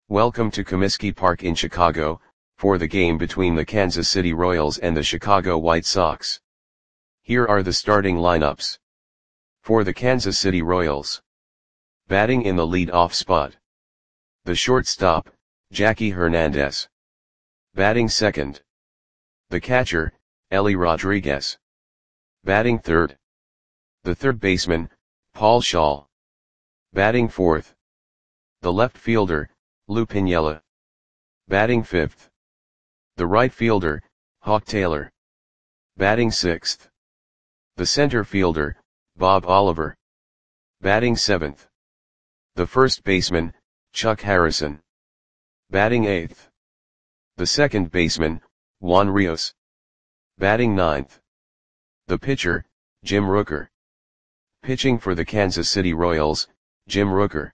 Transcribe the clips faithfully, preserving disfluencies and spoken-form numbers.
Welcome to Comiskey Park in Chicago, for the game between the Kansas City Royals and the Chicago White Sox. Here are the starting lineups. For the Kansas City Royals. Batting in the lead-off spot. The shortstop, Jackie Hernandez. Batting second. The catcher, Ellie Rodriguez. Batting third. The third baseman, Paul Schaal. Batting fourth. The left fielder, Lou Piniella. Batting fifth. The right fielder, Hawk Taylor. Batting sixth. The center fielder, Bob Oliver. Batting seventh. The first baseman, Chuck Harrison. Batting eighth. The second baseman, Juan Rios. Batting ninth. The pitcher, Jim Rooker. Pitching for the Kansas City Royals, Jim Rooker.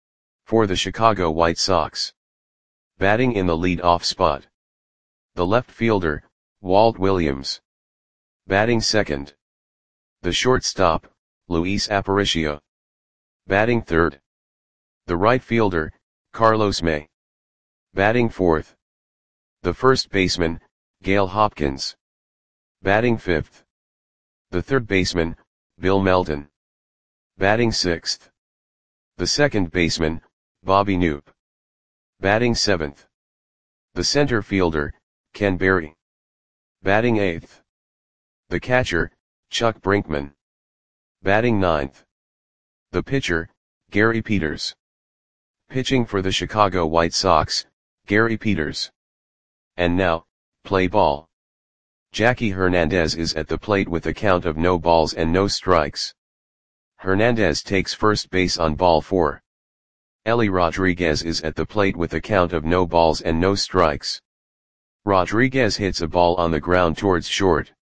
For the Chicago White Sox. Batting in the lead-off spot. The left fielder, Walt Williams. Batting second. The shortstop, Luis Aparicio. Batting third. The right fielder, Carlos May. Batting fourth. The first baseman, Gail Hopkins. Batting fifth. The third baseman, Bill Melton. Batting sixth. The second baseman, Bobby Knoop. Batting seventh. The center fielder, Ken Berry. Batting eighth. The catcher, Chuck Brinkman. Batting ninth. The pitcher, Gary Peters. Pitching for the Chicago White Sox, Gary Peters. And now, play ball. Jackie Hernandez is at the plate with a count of no balls and no strikes. Hernandez takes first base on ball four. Ellie Rodriguez is at the plate with a count of no balls and no strikes. Rodriguez hits a ball on the ground towards short.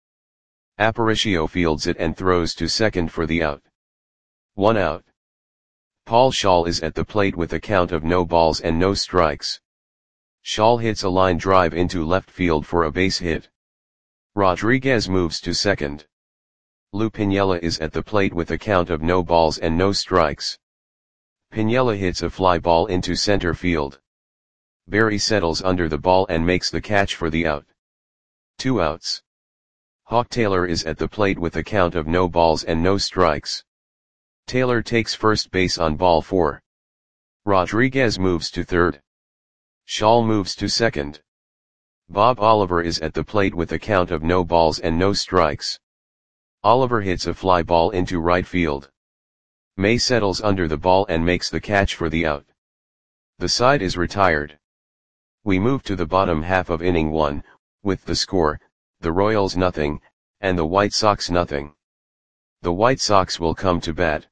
Aparicio fields it and throws to second for the out. One out. Paul Schaal is at the plate with a count of no balls and no strikes. Schaal hits a line drive into left field for a base hit. Rodriguez moves to second. Lou Piniella is at the plate with a count of no balls and no strikes. Piniella hits a fly ball into center field. Berry settles under the ball and makes the catch for the out. Two outs. Hawk Taylor is at the plate with a count of no balls and no strikes. Taylor takes first base on ball four. Rodriguez moves to third. Schaal moves to second. Bob Oliver is at the plate with a count of no balls and no strikes. Oliver hits a fly ball into right field. May settles under the ball and makes the catch for the out. The side is retired. We move to the bottom half of inning one, with the score, the Royals nothing, and the White Sox nothing. The White Sox will come to bat.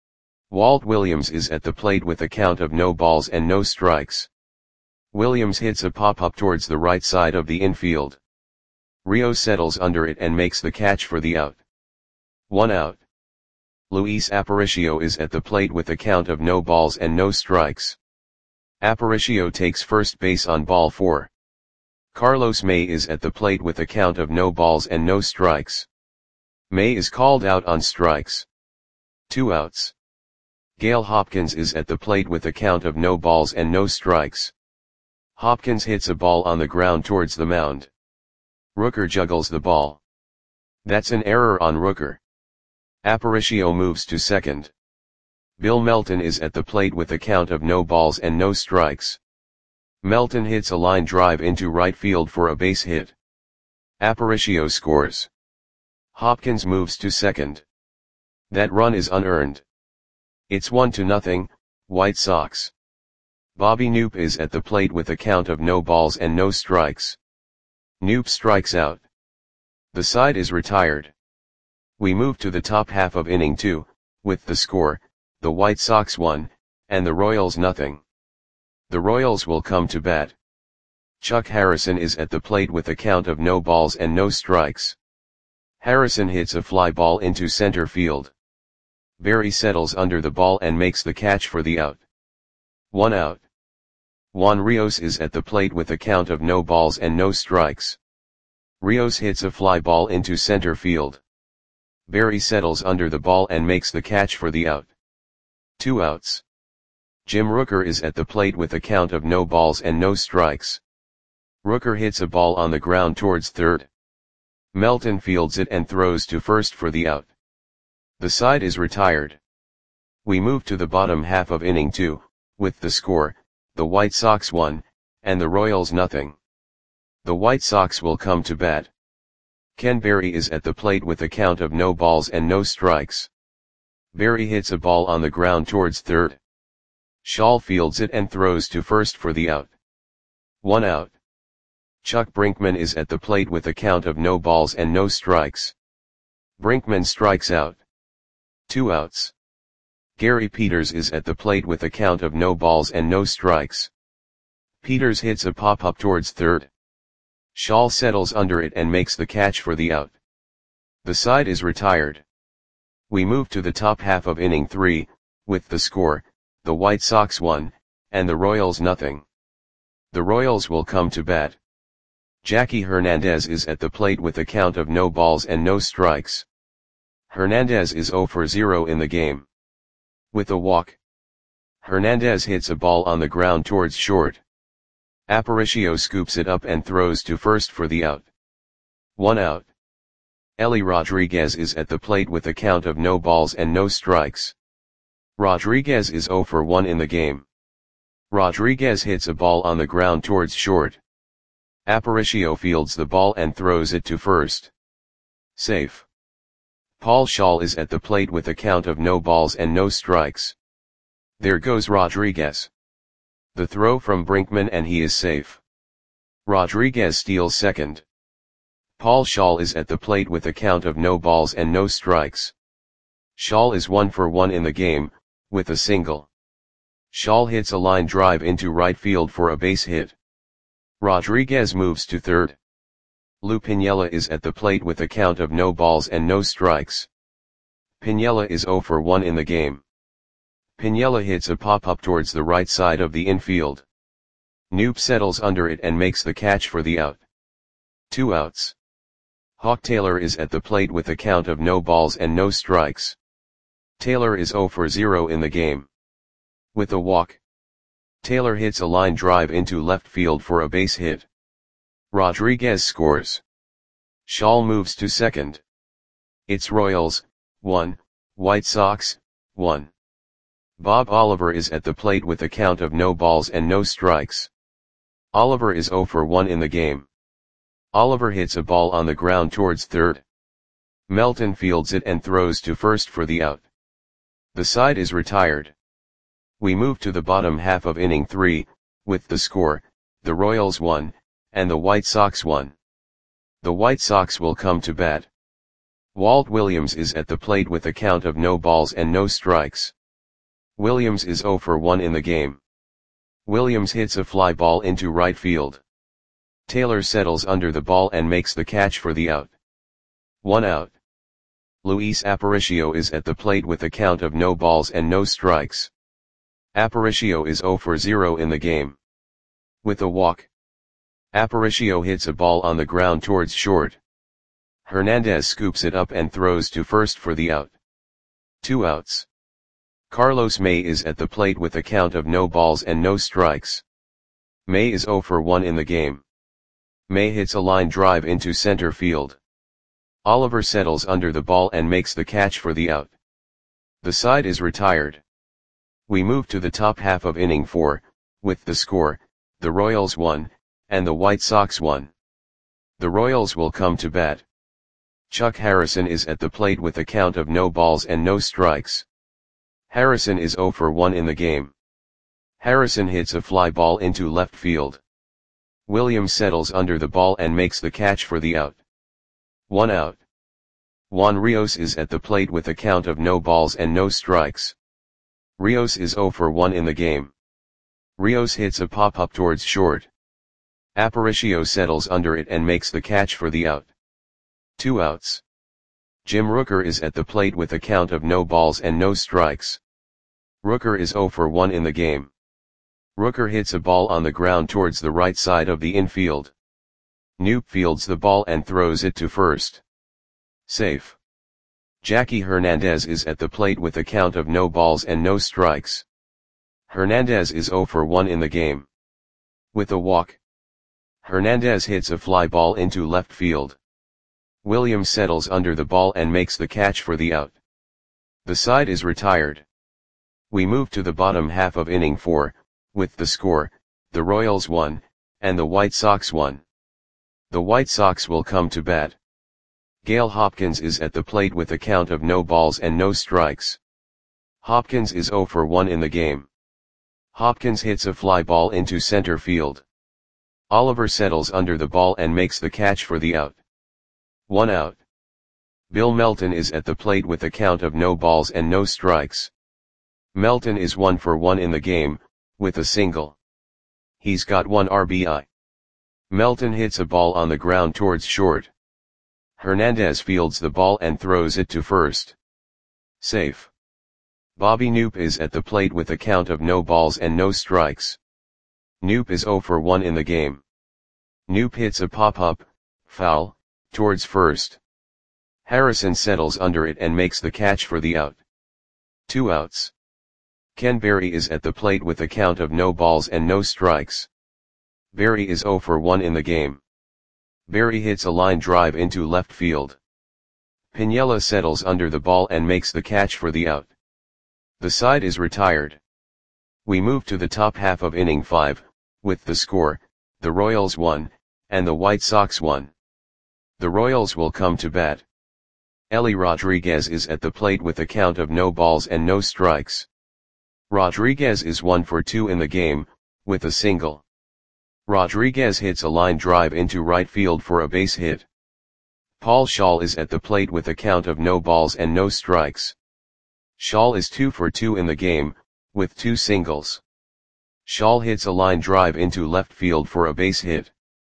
Walt Williams is at the plate with a count of no balls and no strikes. Williams hits a pop-up towards the right side of the infield. Rios settles under it and makes the catch for the out. One out. Luis Aparicio is at the plate with a count of no balls and no strikes. Aparicio takes first base on ball four. Carlos May is at the plate with a count of no balls and no strikes. May is called out on strikes. Two outs. Gail Hopkins is at the plate with a count of no balls and no strikes. Hopkins hits a ball on the ground towards the mound. Rooker juggles the ball. That's an error on Rooker. Aparicio moves to second. Bill Melton is at the plate with a count of no balls and no strikes. Melton hits a line drive into right field for a base hit. Aparicio scores. Hopkins moves to second. That run is unearned. It's one to nothing, White Sox. Bobby Knoop is at the plate with a count of no balls and no strikes. Knoop strikes out. The side is retired. We move to the top half of inning two, with the score, the White Sox one, and the Royals nothing. The Royals will come to bat. Chuck Harrison is at the plate with a count of no balls and no strikes. Harrison hits a fly ball into center field. Berry settles under the ball and makes the catch for the out. One out. Juan Rios is at the plate with a count of no balls and no strikes. Rios hits a fly ball into center field. Berry settles under the ball and makes the catch for the out. Two outs. Jim Rooker is at the plate with a count of no balls and no strikes. Rooker hits a ball on the ground towards third. Melton fields it and throws to first for the out. The side is retired. We move to the bottom half of inning two, with the score, the White Sox one, and the Royals nothing. The White Sox will come to bat. Ken Berry is at the plate with a count of no balls and no strikes. Berry hits a ball on the ground towards third. Shaw fields it and throws to first for the out. One out. Chuck Brinkman is at the plate with a count of no balls and no strikes. Brinkman strikes out. Two outs. Gary Peters is at the plate with a count of no balls and no strikes. Peters hits a pop-up towards third. Shaw settles under it and makes the catch for the out. The side is retired. We move to the top half of inning three, with the score, the White Sox one, and the Royals nothing. The Royals will come to bat. Jackie Hernandez is at the plate with a count of no balls and no strikes. Hernandez is zero for zero in the game. With a walk, Hernandez hits a ball on the ground towards short. Aparicio scoops it up and throws to first for the out. One out. Ellie Rodriguez is at the plate with a count of no balls and no strikes. Rodriguez is zero for one in the game. Rodriguez hits a ball on the ground towards short. Aparicio fields the ball and throws it to first. Safe. Paul Shaw is at the plate with a count of no balls and no strikes. There goes Rodriguez. The throw from Brinkman and he is safe. Rodriguez steals second. Paul Shaw is at the plate with a count of no balls and no strikes. Shaw is one for one in the game, with a single. Shaw hits a line drive into right field for a base hit. Rodriguez moves to third. Lou Piniella is at the plate with a count of no balls and no strikes. Piniella is zero for one in the game. Piniella hits a pop-up towards the right side of the infield. Knoop settles under it and makes the catch for the out. Two outs. Hawk Taylor is at the plate with a count of no balls and no strikes. Taylor is zero for zero in the game. With a walk, Taylor hits a line drive into left field for a base hit. Rodriguez scores. Shaw moves to second. It's Royals, one, White Sox, one. Bob Oliver is at the plate with a count of no balls and no strikes. Oliver is zero for one in the game. Oliver hits a ball on the ground towards third. Melton fields it and throws to first for the out. The side is retired. We move to the bottom half of inning three, with the score, the Royals one, and the White Sox one. The White Sox will come to bat. Walt Williams is at the plate with a count of no balls and no strikes. Williams is zero for one in the game. Williams hits a fly ball into right field. Taylor settles under the ball and makes the catch for the out. One out. Luis Aparicio is at the plate with a count of no balls and no strikes. Aparicio is zero for zero in the game. With a walk, Aparicio hits a ball on the ground towards short. Hernandez scoops it up and throws to first for the out. Two outs. Carlos May is at the plate with a count of no balls and no strikes. May is zero for one in the game. May hits a line drive into center field. Oliver settles under the ball and makes the catch for the out. The side is retired. We move to the top half of inning four, with the score, the Royals one, and the White Sox one. The Royals will come to bat. Chuck Harrison is at the plate with a count of no balls and no strikes. Harrison is zero for one in the game. Harrison hits a fly ball into left field. Williams settles under the ball and makes the catch for the out. One out. Juan Rios is at the plate with a count of no balls and no strikes. Rios is zero for one in the game. Rios hits a pop-up towards short. Aparicio settles under it and makes the catch for the out. Two outs. Jim Rooker is at the plate with a count of no balls and no strikes. Rooker is zero for one in the game. Rooker hits a ball on the ground towards the right side of the infield. Knoop fields the ball and throws it to first. Safe. Jackie Hernandez is at the plate with a count of no balls and no strikes. Hernandez is zero for one in the game. With a walk, Hernandez hits a fly ball into left field. Williams settles under the ball and makes the catch for the out. The side is retired. We move to the bottom half of inning four, with the score, the Royals one, and the White Sox one. The White Sox will come to bat. Gale Hopkins is at the plate with a count of no balls and no strikes. Hopkins is zero for one in the game. Hopkins hits a fly ball into center field. Oliver settles under the ball and makes the catch for the out. One out. Bill Melton is at the plate with a count of no balls and no strikes. Melton is one for one in the game, with a single. He's got one R B I. Melton hits a ball on the ground towards short. Hernandez fields the ball and throws it to first. Safe. Bobby Knoop is at the plate with a count of no balls and no strikes. Knoop is zero for one in the game. Knoop hits a pop-up, foul, towards first. Harrison settles under it and makes the catch for the out. Two outs. Ken Berry is at the plate with a count of no balls and no strikes. Berry is zero for one in the game. Berry hits a line drive into left field. Piniella settles under the ball and makes the catch for the out. The side is retired. We move to the top half of inning five, with the score, the Royals one, and the White Sox one. The Royals will come to bat. Ellie Rodriguez is at the plate with a count of no balls and no strikes. Rodriguez is one for two in the game, with a single. Rodriguez hits a line drive into right field for a base hit. Paul Schaal is at the plate with a count of no balls and no strikes. Schaal is two for two in the game, with two singles. Schaal hits a line drive into left field for a base hit.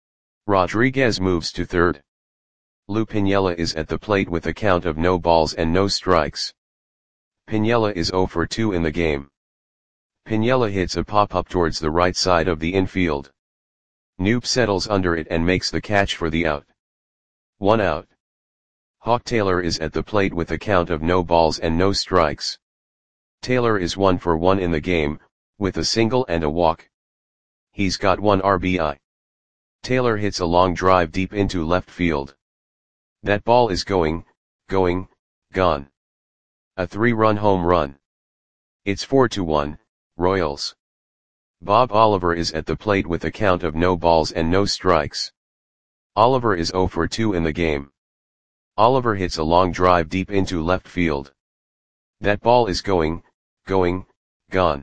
Rodriguez moves to third. Lou Piniella is at the plate with a count of no balls and no strikes. Piniella is zero for two in the game. Piniella hits a pop-up towards the right side of the infield. Knoop settles under it and makes the catch for the out. One out. Hawk Taylor is at the plate with a count of no balls and no strikes. Taylor is one for one in the game, with a single and a walk. He's got one R B I. Taylor hits a long drive deep into left field. That ball is going, going, gone. A three-run home run. It's four to one, Royals. Bob Oliver is at the plate with a count of no balls and no strikes. Oliver is zero for two in the game. Oliver hits a long drive deep into left field. That ball is going, going, gone.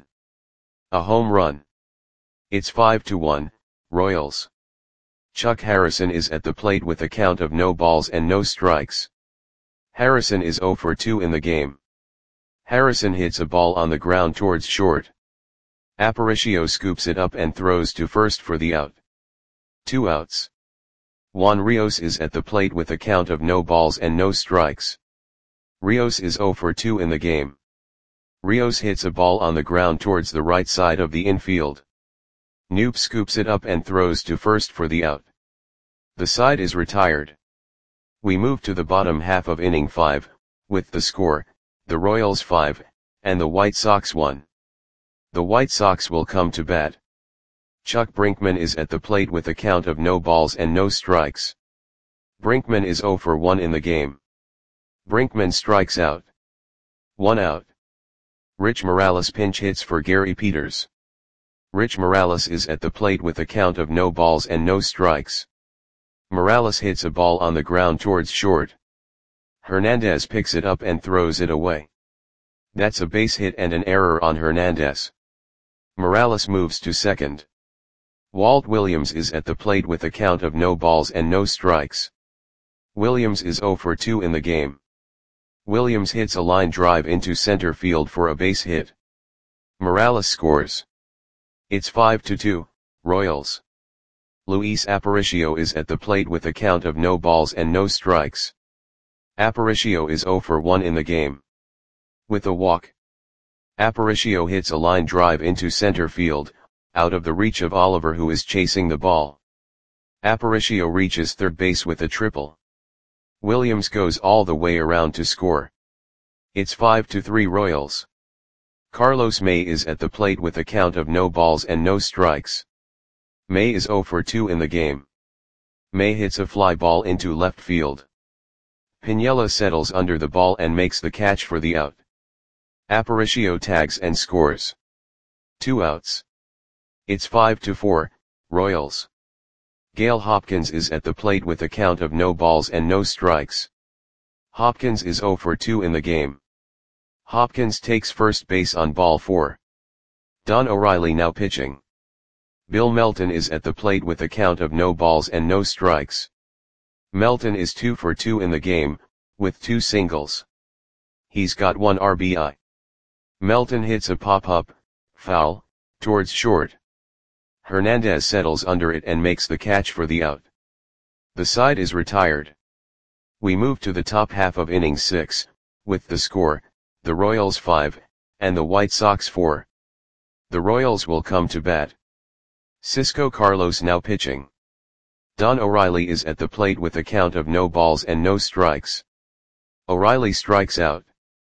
A home run. It's five to one, Royals. Chuck Harrison is at the plate with a count of no balls and no strikes. Harrison is zero for two in the game. Harrison hits a ball on the ground towards short. Aparicio scoops it up and throws to first for the out. Two outs. Juan Rios is at the plate with a count of no balls and no strikes. Rios is zero for two in the game. Rios hits a ball on the ground towards the right side of the infield. Knoop scoops it up and throws to first for the out. The side is retired. We move to the bottom half of inning five, with the score, the Royals five, and the White Sox one. The White Sox will come to bat. Chuck Brinkman is at the plate with a count of no balls and no strikes. Brinkman is zero for one in the game. Brinkman strikes out. One out. Rich Morales pinch hits for Gary Peters. Rich Morales is at the plate with a count of no balls and no strikes. Morales hits a ball on the ground towards short. Hernandez picks it up and throws it away. That's a base hit and an error on Hernandez. Morales moves to second. Walt Williams is at the plate with a count of no balls and no strikes. Williams is zero for two in the game. Williams hits a line drive into center field for a base hit. Morales scores. It's five to two, Royals. Luis Aparicio is at the plate with a count of no balls and no strikes. Aparicio is zero for one in the game. With a walk, Aparicio hits a line drive into center field, out of the reach of Oliver, who is chasing the ball. Aparicio reaches third base with a triple. Williams goes all the way around to score. It's five to three Royals. Carlos May is at the plate with a count of no balls and no strikes. May is zero for two in the game. May hits a fly ball into left field. Piniella settles under the ball and makes the catch for the out. Aparicio tags and scores. Two outs. It's five to four, Royals. Gale Hopkins is at the plate with a count of no balls and no strikes. Hopkins is zero for two in the game. Hopkins takes first base on ball four. Don O'Reilly now pitching. Bill Melton is at the plate with a count of no balls and no strikes. Melton is two for two in the game, with two singles. He's got one R B I. Melton hits a pop-up, foul, towards short. Hernandez settles under it and makes the catch for the out. The side is retired. We move to the top half of inning six, with the score, the Royals five, and the White Sox four. The Royals will come to bat. Cisco Carlos now pitching. Don O'Reilly is at the plate with a count of no balls and no strikes. O'Reilly strikes out.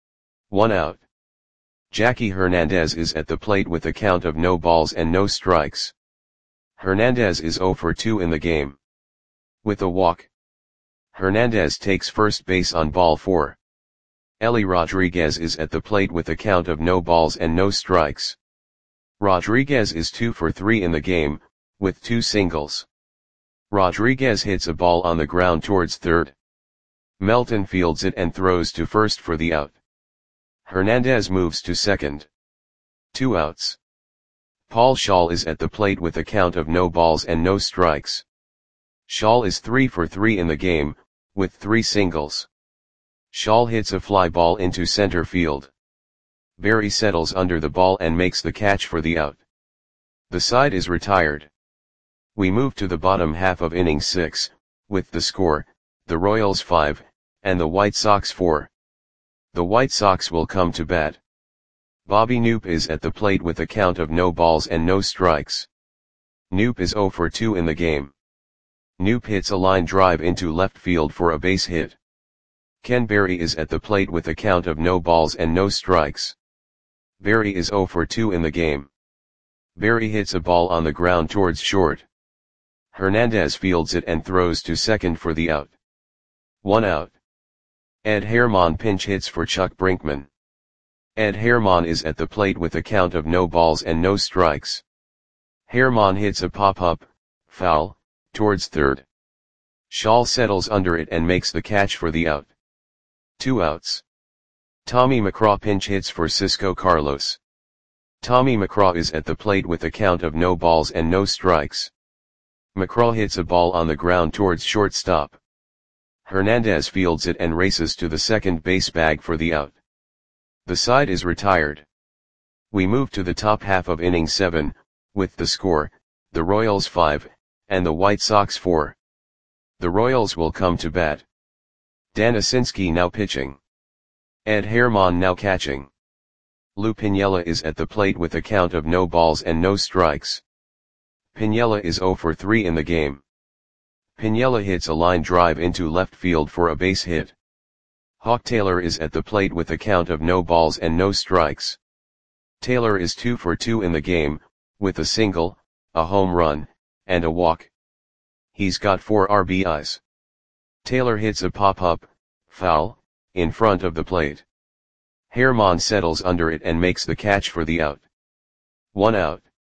One out. Jackie Hernandez is at the plate with a count of no balls and no strikes. Hernandez is zero for two in the game. With a walk. Hernandez takes first base on ball four. Ellie Rodriguez is at the plate with a count of no balls and no strikes. Rodriguez is two for three in the game, with two singles. Rodriguez hits a ball on the ground towards third. Melton fields it and throws to first for the out. Hernandez moves to second. Two outs. Paul Shaw is at the plate with a count of no balls and no strikes. Shaw is three for three in the game, with three singles. Shaw hits a fly ball into center field. Berry settles under the ball and makes the catch for the out. The side is retired. We move to the bottom half of inning six, with the score, the Royals five, and the White Sox four. The White Sox will come to bat. Bobby Knoop is at the plate with a count of no balls and no strikes. Knoop is zero for two in the game. Knoop hits a line drive into left field for a base hit. Ken Berry is at the plate with a count of no balls and no strikes. Berry is zero for two in the game. Berry hits a ball on the ground towards short. Hernandez fields it and throws to second for the out. One out. Ed Herman pinch hits for Chuck Brinkman. Ed Herman is at the plate with a count of no balls and no strikes. Herman hits a pop-up, foul, towards third. Shaw settles under it and makes the catch for the out. Two outs. Tommy McCraw pinch hits for Cisco Carlos. Tommy McCraw is at the plate with a count of no balls and no strikes. McCraw hits a ball on the ground towards shortstop. Hernandez fields it and races to the second base bag for the out. The side is retired. We move to the top half of inning seven, with the score, the Royals five, and the White Sox four. The Royals will come to bat. Dan Asinski now pitching. Ed Herman now catching. Lou Piniella is at the plate with a count of no balls and no strikes. Piniella is zero for three in the game. Piniella hits a line drive into left field for a base hit. Hawk Taylor is at the plate with a count of no balls and no strikes. Taylor is two for two in the game, with a single, a home run, and a walk. He's got four R B Is. Taylor hits a pop-up, foul, in front of the plate. Herman settles under it and makes the catch for the out. One out.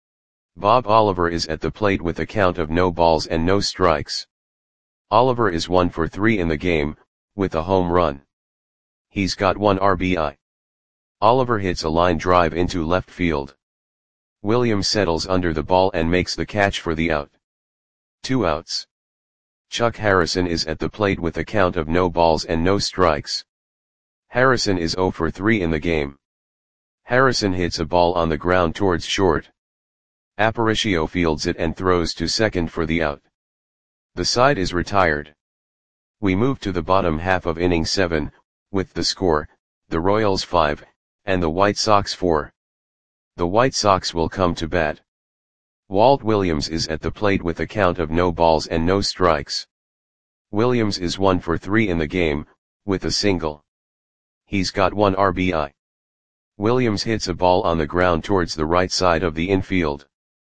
Bob Oliver is at the plate with a count of no balls and no strikes. Oliver is one for three in the game, with a home run. He's got one R B I. Oliver hits a line drive into left field. Williams settles under the ball and makes the catch for the out. Two outs. Chuck Harrison is at the plate with a count of no balls and no strikes. Harrison is zero for three in the game. Harrison hits a ball on the ground towards short. Aparicio fields it and throws to second for the out. The side is retired. We move to the bottom half of inning seven, with the score, the Royals five, and the White Sox four. The White Sox will come to bat. Walt Williams is at the plate with a count of no balls and no strikes. Williams is one for three in the game, with a single. He's got one R B I. Williams hits a ball on the ground towards the right side of the infield.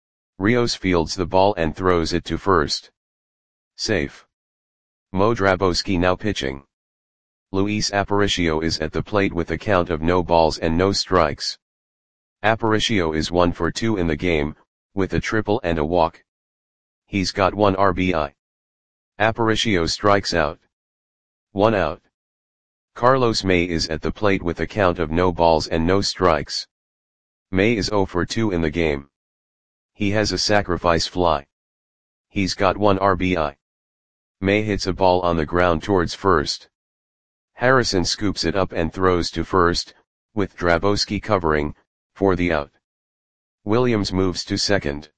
Rios fields the ball and throws it to first. Safe. Mo Drabowski now pitching. Luis Aparicio is at the plate with a count of no balls and no strikes. Aparicio is one for two in the game, with a triple and a walk. He's got one R B I. Aparicio strikes out. One out. Carlos May is at the plate with a count of no balls and no strikes. May is zero for two in the game. He has a sacrifice fly. He's got one R B I. May hits a ball on the ground towards first. Harrison scoops it up and throws to first, with Drabowski covering, for the out. Williams moves to second.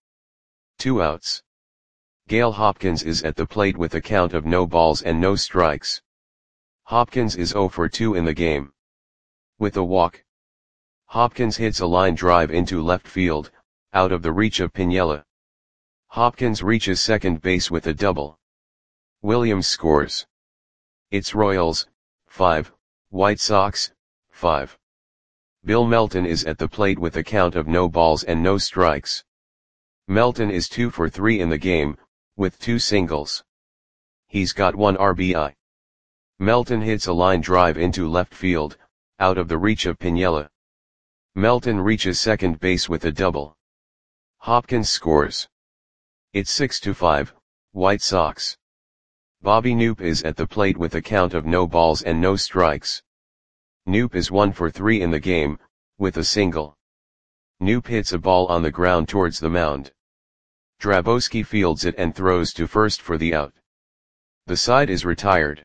Two outs. Gale Hopkins is at the plate with a count of no balls and no strikes. Hopkins is zero for two in the game. With a walk. Hopkins hits a line drive into left field, out of the reach of Piniella. Hopkins reaches second base with a double. Williams scores. It's Royals, five, White Sox, five. Bill Melton is at the plate with a count of no balls and no strikes. Melton is two for three in the game, with two singles. He's got one R B I. Melton hits a line drive into left field, out of the reach of Piniella. Melton reaches second base with a double. Hopkins scores. It's six to five, White Sox. Bobby Knoop is at the plate with a count of no balls and no strikes. Knoop is one for three in the game, with a single. Knoop hits a ball on the ground towards the mound. Drabowski fields it and throws to first for the out. The side is retired.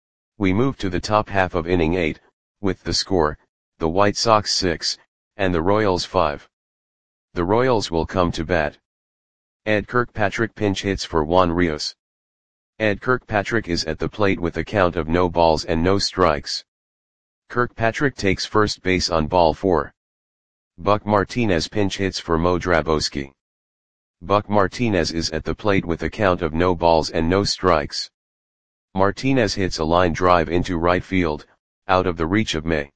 We move to the top half of inning eight, with the score, the White Sox six, and the Royals five. The Royals will come to bat. Ed Kirkpatrick pinch hits for Juan Rios. Ed Kirkpatrick is at the plate with a count of no balls and no strikes. Kirkpatrick takes first base on ball four. Buck Martinez pinch hits for Mo Drabowski. Buck Martinez is at the plate with a count of no balls and no strikes. Martinez hits a line drive into right field, out of the reach of May.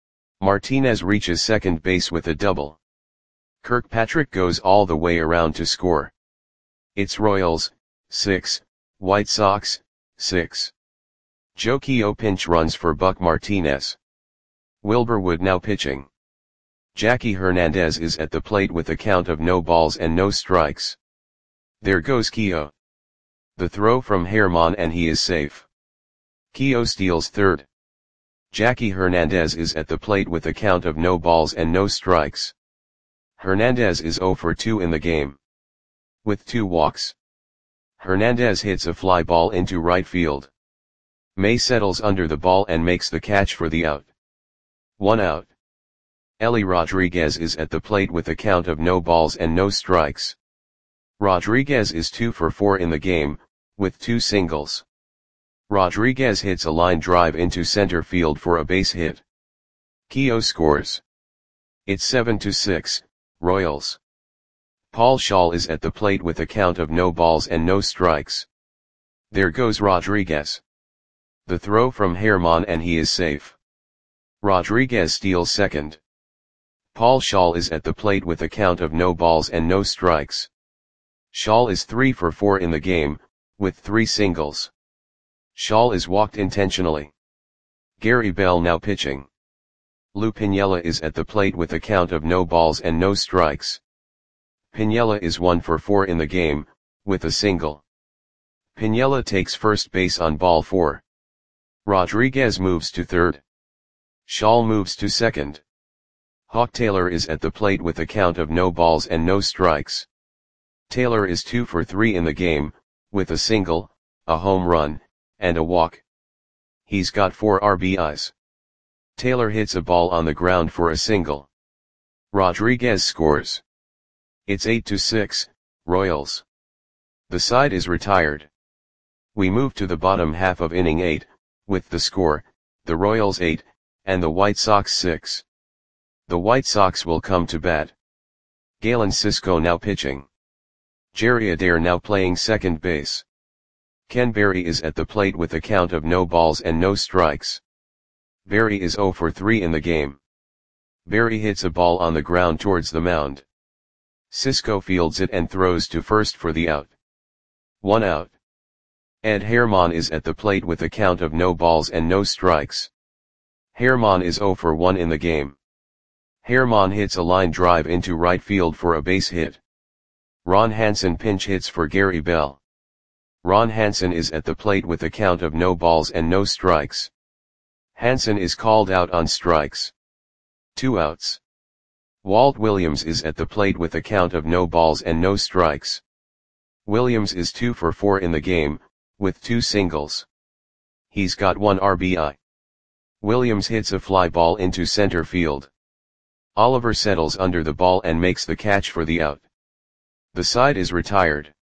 Martinez reaches second base with a double. Kirkpatrick goes all the way around to score. It's Royals, six, White Sox, six. Joe Keough pinch runs for Buck Martinez. Wilbur Wood now pitching. Jackie Hernandez is at the plate with a count of no balls and no strikes. There goes Keough. The throw from Herman and he is safe. Keough steals third. Jackie Hernandez is at the plate with a count of no balls and no strikes. Hernandez is zero for two in the game. With two walks. Hernandez hits a fly ball into right field. May settles under the ball and makes the catch for the out. One out. Ellie Rodriguez is at the plate with a count of no balls and no strikes. Rodriguez is two for four in the game, with two singles. Rodriguez hits a line drive into center field for a base hit. Keough scores. It's seven to six, Royals. Paul Schaal is at the plate with a count of no balls and no strikes. There goes Rodriguez. The throw from Herman and he is safe. Rodriguez steals second. Paul Schaal is at the plate with a count of no balls and no strikes. Schaal is three for four in the game, with three singles. Schaal is walked intentionally. Gary Bell now pitching. Lou Piniella is at the plate with a count of no balls and no strikes. Piniella is one for four in the game, with a single. Piniella takes first base on ball four. Rodriguez moves to third. Schaal moves to second. Hawk Taylor is at the plate with a count of no balls and no strikes. Taylor is two for three in the game, with a single, a home run, and a walk. He's got four R B Is. Taylor hits a ball on the ground for a single. Rodriguez scores. It's eight to six, Royals. The side is retired. We move to the bottom half of inning eight, with the score, the Royals eight, and the White Sox six. The White Sox will come to bat. Galen Cisco now pitching. Jerry Adair now playing second base. Ken Berry is at the plate with a count of no balls and no strikes. Berry is zero for three in the game. Barry hits a ball on the ground towards the mound. Cisco fields it and throws to first for the out. One out. Ed Herman is at the plate with a count of no balls and no strikes. Herman is zero for one in the game. Herman hits a line drive into right field for a base hit. Ron Hansen pinch hits for Gary Bell. Ron Hansen is at the plate with a count of no balls and no strikes. Hansen is called out on strikes. Two outs. Walt Williams is at the plate with a count of no balls and no strikes. Williams is two for four in the game, with two singles. He's got one R B I. Williams hits a fly ball into center field. Oliver settles under the ball and makes the catch for the out. The side is retired.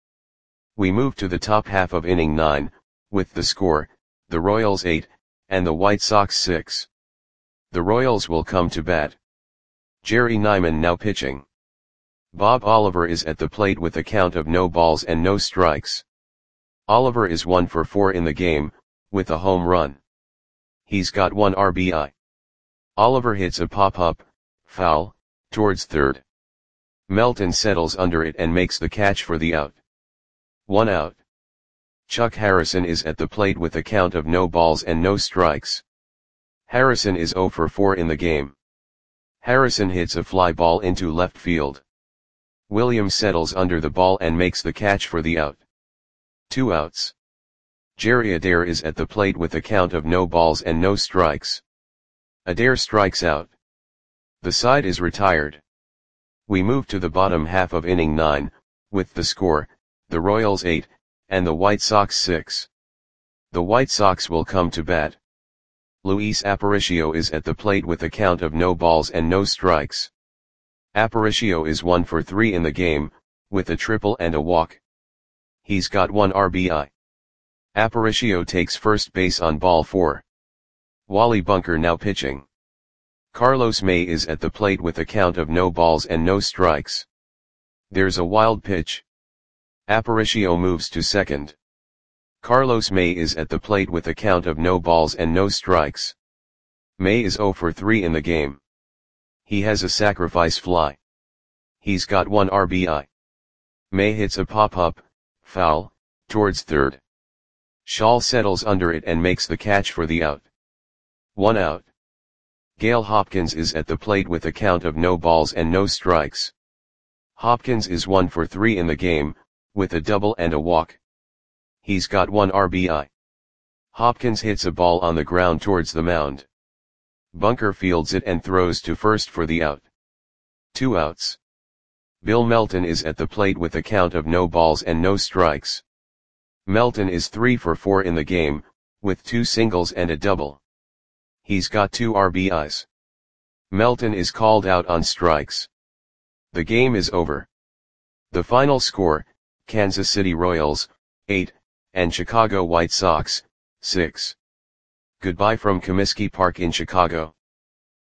We move to the top half of inning nine, with the score, the Royals eight, and the White Sox six. The Royals will come to bat. Jerry Nyman now pitching. Bob Oliver is at the plate with a count of no balls and no strikes. Oliver is one for four in the game, with a home run. He's got one R B I. Oliver hits a pop-up, foul, towards third. Melton settles under it and makes the catch for the out. One out. Chuck Harrison is at the plate with a count of no balls and no strikes. Harrison is zero for four in the game. Harrison hits a fly ball into left field. Williams settles under the ball and makes the catch for the out. Two outs. Jerry Adair is at the plate with a count of no balls and no strikes. Adair strikes out. The side is retired. We move to the bottom half of inning nine, with the score, the Royals eight, and the White Sox six. The White Sox will come to bat. Luis Aparicio is at the plate with a count of no balls and no strikes. Aparicio is one for three in the game, with a triple and a walk. He's got one R B I. Aparicio takes first base on ball four. Wally Bunker now pitching. Carlos May is at the plate with a count of no balls and no strikes. There's a wild pitch. Aparicio moves to second. Carlos May is at the plate with a count of no balls and no strikes. May is zero for three in the game. He has a sacrifice fly. He's got one R B I. May hits a pop-up, foul, towards third. Schall settles under it and makes the catch for the out. One out. Gale Hopkins is at the plate with a count of no balls and no strikes. Hopkins is one for three in the game, with a double and a walk. He's got one R B I. Hopkins hits a ball on the ground towards the mound. Bunker fields it and throws to first for the out. Two outs. Bill Melton is at the plate with a count of no balls and no strikes. Melton is three for four in the game, with two singles and a double. He's got two R B Is. Melton is called out on strikes. The game is over. The final score, Kansas City Royals, eight, and Chicago White Sox, six. Goodbye from Comiskey Park in Chicago.